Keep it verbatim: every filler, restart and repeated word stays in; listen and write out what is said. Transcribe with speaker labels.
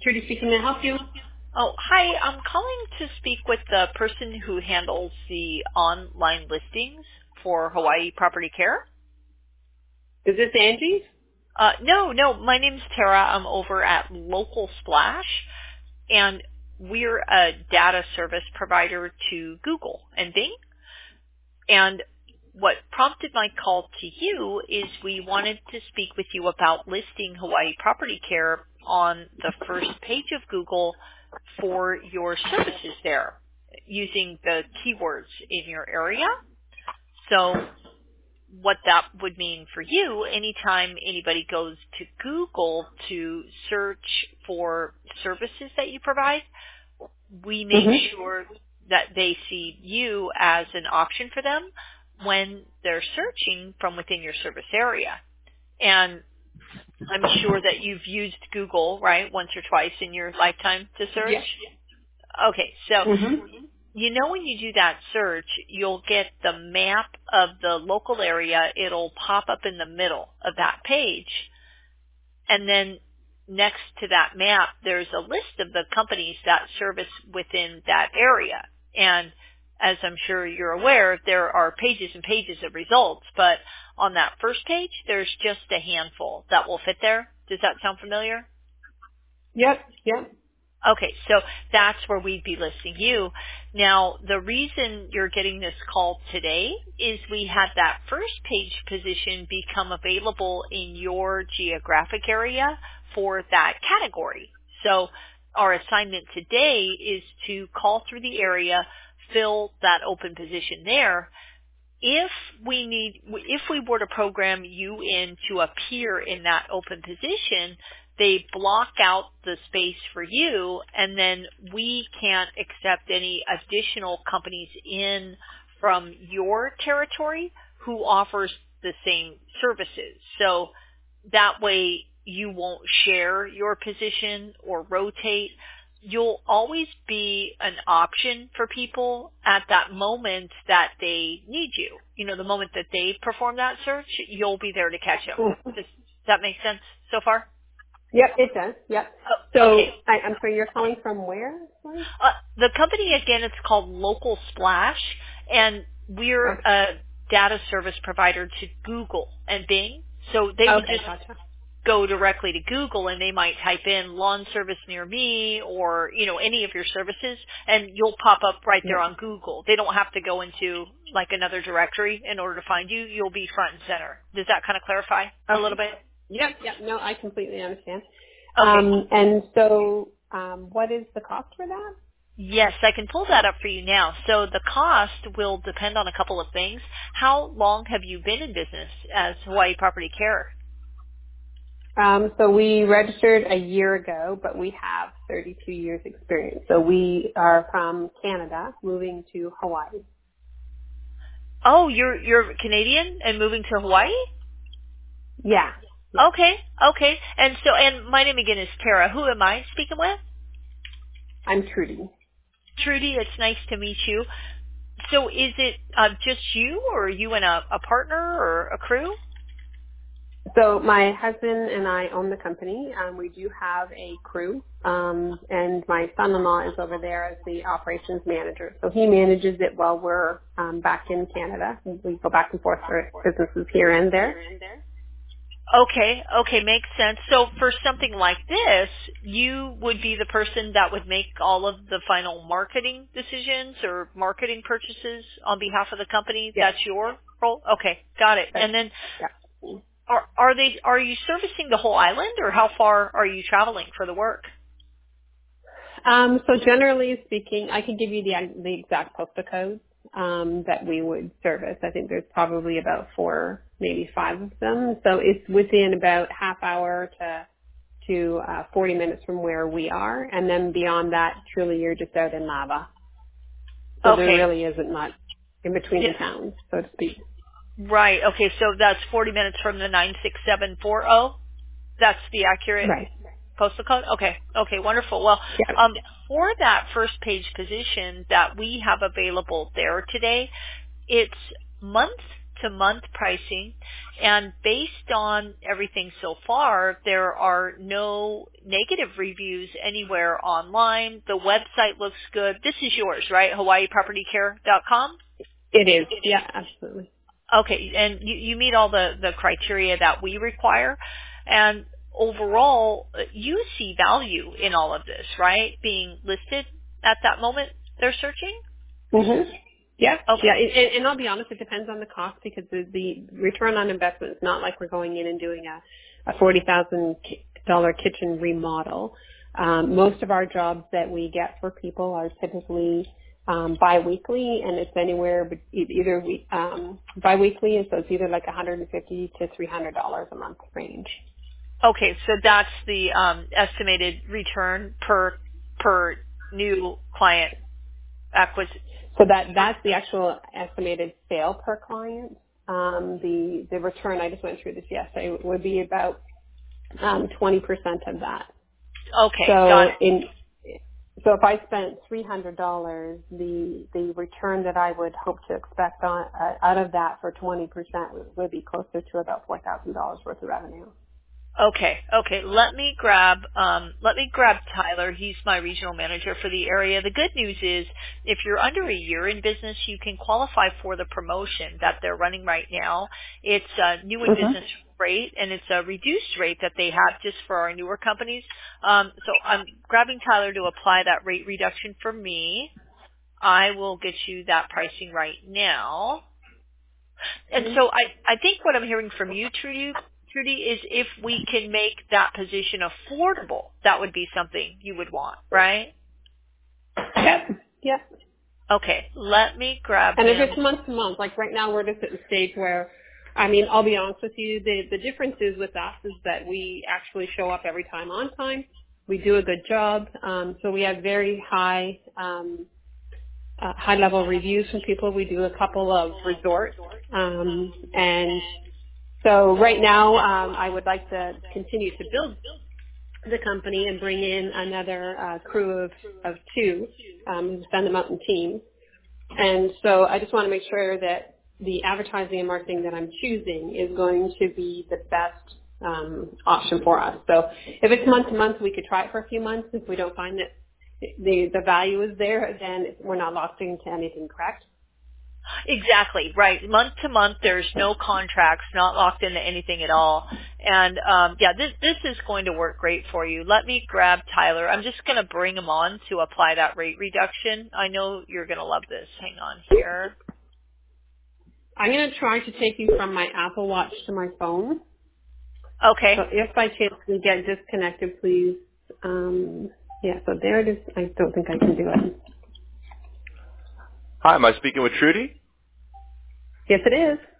Speaker 1: Trudy speaking. May I help you?
Speaker 2: Oh, hi. I'm calling to speak with the person who handles the online listings for Hawaii Property Care.
Speaker 1: Is this Angie?
Speaker 2: Uh, no, no. My name's Tara. I'm over at Local Splash, and we're a data service provider to Google and Bing. And what prompted my call to you is we wanted to speak with you about listing Hawaii Property Care on the first page of Google for your services there using the keywords in your area. So what that would mean for you, anytime anybody goes to Google to search for services that you provide, we make
Speaker 1: Mm-hmm.
Speaker 2: sure that they see you as an option for them when they're searching from within your service area. And I'm sure that you've used Google, right, once or twice in your lifetime to search.
Speaker 1: Yes.
Speaker 2: Okay, so
Speaker 1: Mm-hmm.
Speaker 2: you know when you do that search, you'll get the map of the local area. It'll pop up in the middle of that page. And then next to that map, there's a list of the companies that service within that area. And as I'm sure you're aware, there are pages and pages of results, but on that first page, there's just a handful that will fit there. Does that sound familiar?
Speaker 1: Yep. Yep.
Speaker 2: Okay, so that's where we'd be listing you. Now, the reason you're getting this call today is we had that first page position become available in your geographic area for that category. So our assignment today is to call through the area, fill that open position there. If we need, if we were to program you in to appear in that open position, they block out the space for you, and then we can't accept any additional companies in from your territory who offers the same services. So that way you won't share your position or rotate. You'll always be an option for people at that moment that they need you. You know, the moment that they perform that search, you'll be there to catch them.
Speaker 1: Mm-hmm.
Speaker 2: Does that make sense so far?
Speaker 1: Yep, it does. Yep.
Speaker 2: Oh,
Speaker 1: So,
Speaker 2: okay.
Speaker 1: I, I'm sorry, you're calling from where? Sorry?
Speaker 2: Uh, the company, again, it's called Local Splash, and we're
Speaker 1: Okay.
Speaker 2: a data service provider to Google and Bing. So they would
Speaker 1: Okay,
Speaker 2: just
Speaker 1: gotcha.
Speaker 2: go directly to Google, and they might type in lawn service near me or, you know, any of your services, and you'll pop up right there
Speaker 1: Yep.
Speaker 2: on Google. They don't have to go into, like, another directory in order to find you. You'll be front and center. Does that kind of clarify a little
Speaker 1: Okay.
Speaker 2: bit?
Speaker 1: Yep, yep. No, I completely understand.
Speaker 2: Okay.
Speaker 1: Um, and so, um, what is the cost for that?
Speaker 2: Yes, I can pull that up for you now. So the cost will depend on a couple of things. How long have you been in business as Hawaii Property Care?
Speaker 1: Um, so we registered a year ago, but we have thirty-two years experience. So we are from Canada, moving to Hawaii.
Speaker 2: Oh, you're you're Canadian and moving to Hawaii?
Speaker 1: Yeah. Yeah.
Speaker 2: Okay, okay. And so, and my name again is Tara. Who am I speaking with?
Speaker 1: I'm Trudy.
Speaker 2: Trudy, it's nice to meet you. So is it uh, just you, or are you and a, a partner or a crew?
Speaker 1: So my husband and I own the company. Um, we do have a crew, um, and my son-in-law is over there as the operations manager. So he manages it while we're um, back in Canada. We go back and forth for businesses here and there.
Speaker 2: Okay, okay, makes sense. So for something like this, you would be the person that would make all of the final marketing decisions or marketing purchases on behalf of the company.
Speaker 1: Yes.
Speaker 2: That's your role? Okay, got it.
Speaker 1: That's,
Speaker 2: And then
Speaker 1: yeah.
Speaker 2: are, are they, are you servicing the whole island, or how far are you traveling for the work?
Speaker 1: Um, so generally speaking, I can give you the the exact postal codes um, that we would service. I think there's probably about four, maybe five of them. So it's within about half hour to to uh, forty minutes from where we are, and then beyond that, truly you're just out in lava. So there
Speaker 2: Okay.
Speaker 1: really isn't much in between
Speaker 2: Yeah.
Speaker 1: the towns, so to speak.
Speaker 2: Right. Okay. So that's forty minutes from the nine six seven four zero. That's the accurate
Speaker 1: Right.
Speaker 2: postal code? Okay. Okay. Wonderful. Well,
Speaker 1: Yeah.
Speaker 2: um, for that first page position that we have available there today, it's month to month pricing, and based on everything so far, there are no negative reviews anywhere online. The website looks good. This is yours, right? Hawaii Property Care dot com?
Speaker 1: It is. Yeah, absolutely.
Speaker 2: Okay, and you, you meet all the, the criteria that we require, and overall, you see value in all of this, right? Being listed at that moment they're searching?
Speaker 1: Mm-hmm. Yeah,
Speaker 2: Okay.
Speaker 1: yeah, and, and I'll be honest, it depends on the cost because the, the return on investment is not like we're going in and doing a, a forty thousand dollars kitchen remodel. Um, most of our jobs that we get for people are typically um, biweekly, and it's anywhere but either we, um, biweekly, so it's either like one hundred fifty to three hundred dollars a month range.
Speaker 2: Okay, so that's the um, estimated return per per new client acquisition.
Speaker 1: So that that's the actual estimated sale per client. Um, the the return, I just went through this yesterday, would be about um, twenty percent of that.
Speaker 2: Okay,
Speaker 1: So
Speaker 2: got it.
Speaker 1: in so if I spent three hundred dollars, the the return that I would hope to expect on uh, out of that for twenty percent would, would be closer to about four thousand dollars worth of revenue.
Speaker 2: Okay, okay. Let me grab um, let me grab Tyler. He's my regional manager for the area. The good news is, if you're under a year in business, you can qualify for the promotion that they're running right now. It's a new in
Speaker 1: Mm-hmm.
Speaker 2: business rate, and it's a reduced rate that they have just for our newer companies. Um, so I'm grabbing Tyler to apply that rate reduction for me. I will get you that pricing right now. And so I, I think what I'm hearing from you, Trudy, Trudy, is if we can make that position affordable, that would be something you would want, right?
Speaker 1: Yep. Yep.
Speaker 2: Okay, let me grab
Speaker 1: And if
Speaker 2: him.
Speaker 1: it's month to month, like right now we're just at the stage where, I mean, I'll be honest with you, the, the difference is with us is that we actually show up every time on time. We do a good job. Um, so we have very high, um, uh, high level reviews from people. We do a couple of resorts. Um, and so right now, um, I would like to continue to build the company and bring in another uh, crew of, of two, um, send them out in teams. And so I just want to make sure that the advertising and marketing that I'm choosing is going to be the best um, option for us. So if it's month to month, we could try it for a few months. If we don't find that the, the value is there, then we're not locked into anything, correct?
Speaker 2: Exactly, right. Month to month, there's no contracts, not locked into anything at all. And um, yeah, this this is going to work great for you. Let me grab Tyler. I'm just going to bring him on to apply that rate reduction. I know you're going to love this. Hang on here.
Speaker 1: I'm going to try to take you from my Apple Watch to my phone.
Speaker 2: Okay.
Speaker 1: So if by chance we get disconnected, please. Um, yeah, so there it is. I don't think I can do it.
Speaker 3: Hi, am I speaking with Trudy?
Speaker 1: Yes, it is.